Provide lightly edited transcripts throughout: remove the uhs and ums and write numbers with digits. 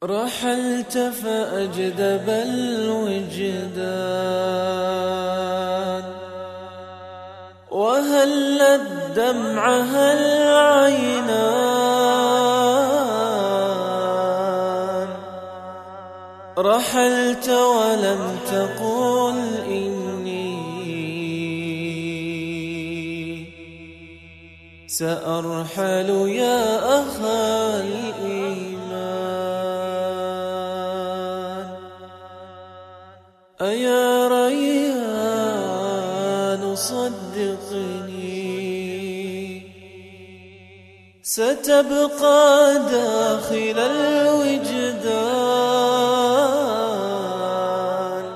رحلت فأجدب الوجدان، وهلت دمعها العينان. رحلت ولم تقل إني سأرحل يا أخا الإيمان. أيا ريان صدقني، ستبقى داخل الوجدان،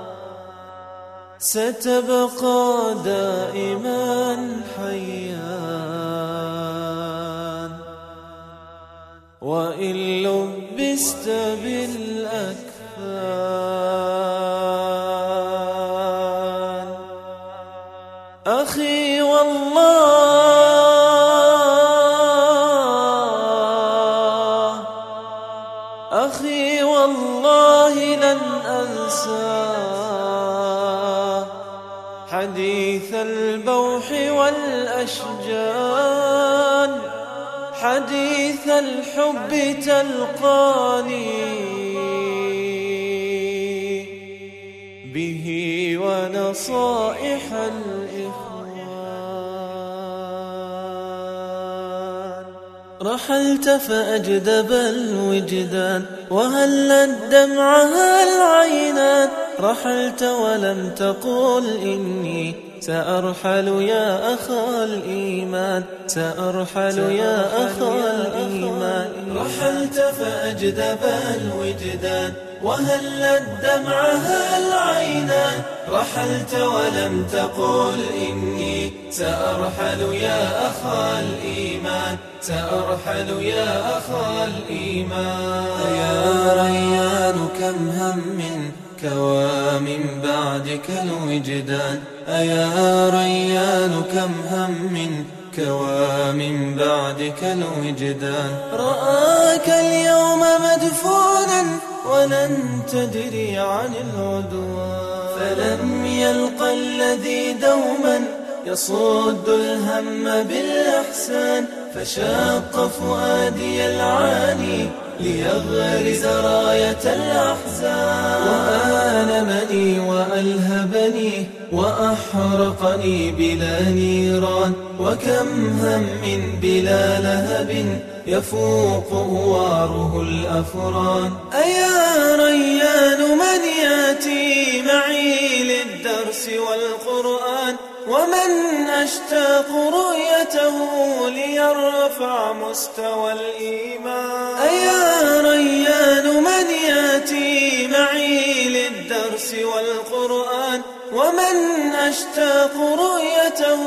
ستبقى دائما حيان، وإن لبست بالأكفان. أخي والله، أخي والله لن أنسى حديث البوح والأشجان، حديث الحب تلقاني به ونصائح الإخوان. رحلت فأجدب الوجدان، وهلت دمعها العينان. رحلت ولم تقل إني سأرحل يا أخا الإيمان، سأرحل يا أخا الإيمان. رحلت فأجدب الوجدان، وهلت دمعها العينان. رحلت ولم تقل إني سأرحل يا أخا الإيمان، سأرحل يا أخا الإيمان. يا ريان كم هم كوى من بعدك الوجدان، أيا ريان كم هم كوى من بعدك الوجدان. رآك اليوم مدفونا ولن تدري عن العدوان، فلم يلق الذي دوما يصد الهم بالإحسان. فشاق فؤادي العاني ليغرز راية الأحزان، وآلمني وألهبني وأحرقني بلا نيران. وكم هم بلا لهب يفوق هواره الأفران. أيا ريان من يأتي معي للدرس والقرآن، ومن أشتاق رؤيته ليرفع مستوى الإيمان. أيا ريان من يأتي معي للدرس والقرآن، ومن أشتاق رؤيته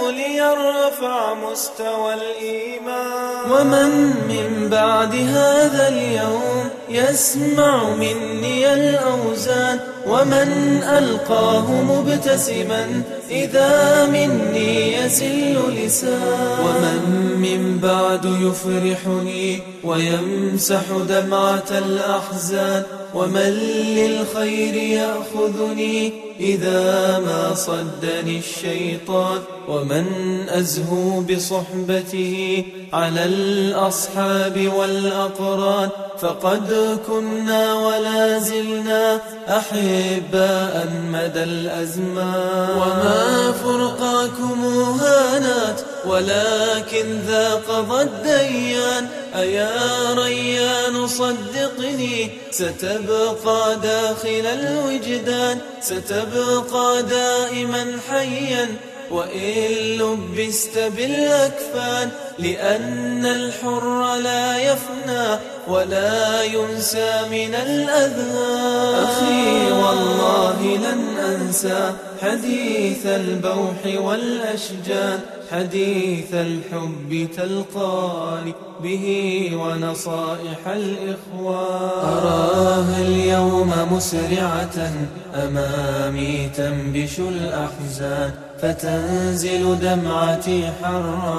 ليرفع مستوى الإيمان. ومن من بعد هذا اليوم يسمع مني الأوزان، ومن ألقاه مبتسما إذا مني يزل لسان. ومن من بعد يفرحني ويمسح دمعة الأحزان، ومن للخير يأخذني إذا ما صدني الشيطان. ومن أزهو بصحبته على الأصحاب والأقران، فقد كنا ولا زلنا أحباء مدى الأزمان. وما فرقاكم هانات ولكن ذا قضى الديان. أيا ريان صدقني ستبقى داخل الوجدان، ستبقى دائما حيا وإن لبست بالأكفان. لأن الحر لا يفنى ولا ينسى من الأذهان. أخي والله لن أنسى حديث البوح والأشجان، حديث الحب تلقاني به ونصائح الإخوان. أراها اليوم مسرعة أمامي تنبش الأحزان، فتنزل دمعتي حرا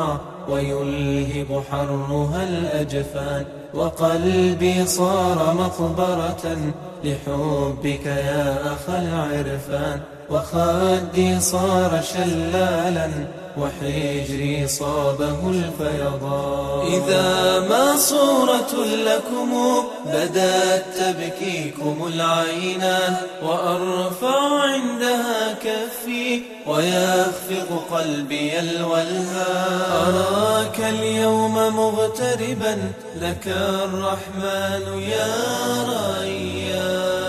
ويلهب حرها الأجفان، وقلبي صار مقبرة لحبك يا أخا العرفان، وخدي صار شلالا وحجري صابه الفيضان. إذا ما صورة لكم بدت تبكيكم العينان، وأرفع عندها كفي ويخفض قلبي الولهان. أراك اليوم مغتربا لك الرحمن يا ريان.